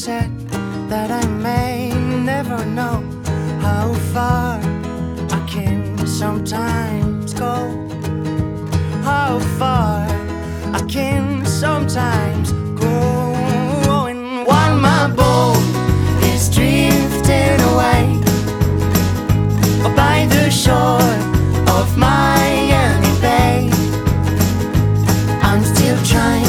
said that I may never know how far I can sometimes go, how far I can sometimes